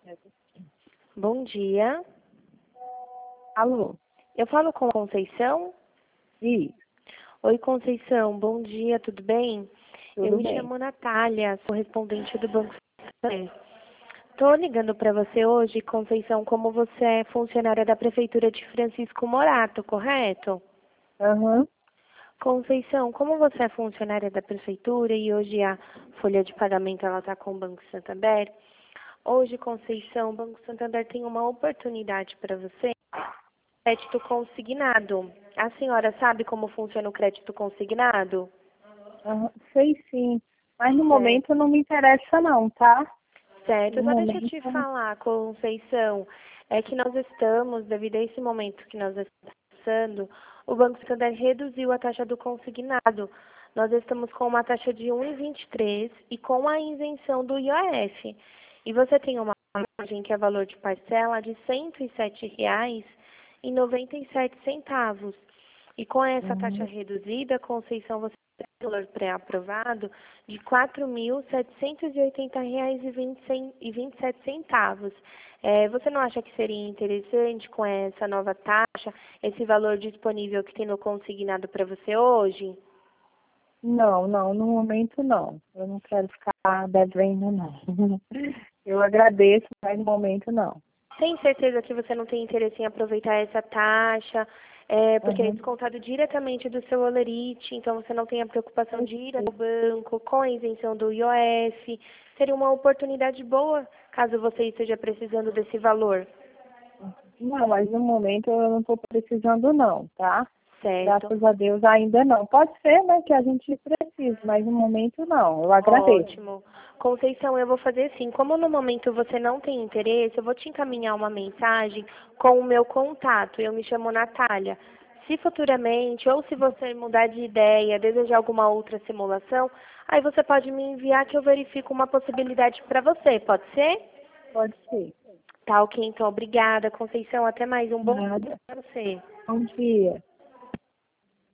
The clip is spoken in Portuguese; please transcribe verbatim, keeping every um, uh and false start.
Bom dia. Alô? Eu falo com a Conceição? Sim, Oi, Conceição. Bom dia, tudo bem? tudo Eu me bem. chamo Natália, sou respondente do Banco Santander. Estou ligando para você hoje, Conceição, como você é funcionária da Prefeitura de Francisco Morato, correto? Aham. Conceição, como você é funcionária da Prefeitura e hoje a folha de pagamento ela está com o Banco Santander, hoje, Conceição, o Banco Santander tem uma oportunidade para você, crédito consignado. A senhora sabe como funciona o crédito consignado? Aham. Sei sim, mas no Certo. momento não me interessa não, tá? Certo, No só deixa eu te momento, falar, Conceição, é que nós estamos, devido a esse momento que nós estamos passando, o Banco Santander reduziu a taxa do consignado. Nós estamos com uma taxa de um vírgula vinte e três e com a isenção do I O F. E você tem uma margem que é valor de parcela de cento e sete reais e noventa e sete centavos. E com essa taxa uhum. reduzida, Conceição, você tem um valor pré-aprovado de quatro mil setecentos e oitenta reais e vinte e sete centavos. É, você não acha que seria interessante com essa nova taxa, esse valor disponível que tem no consignado para você hoje? Não, não, no momento não. Eu não quero ficar devendo não. Eu agradeço, mas no momento não. Tem certeza que você não tem interesse em aproveitar essa taxa? É, porque é Aham. descontado diretamente do seu holerite, então você não tem a preocupação Eu de ir sei. ao banco com a isenção do I O F. Seria uma oportunidade boa caso você esteja precisando desse valor, Não, mas no momento eu não estou precisando não, tá? certo? Graças a Deus ainda não. Pode ser, né, que a gente precise, mas no momento não. Eu agradeço. Ótimo. Conceição, eu vou fazer assim. Como no momento você não tem interesse, eu vou te encaminhar uma mensagem com o meu contato. Eu me chamo Natália. Se futuramente, ou se você mudar de ideia, desejar alguma outra simulação, aí você pode me enviar que eu verifico uma possibilidade para você. Pode ser? Pode ser. Tá, ok. Então, obrigada, Conceição. Até mais. Um bom dia Nada. para você. Bom dia.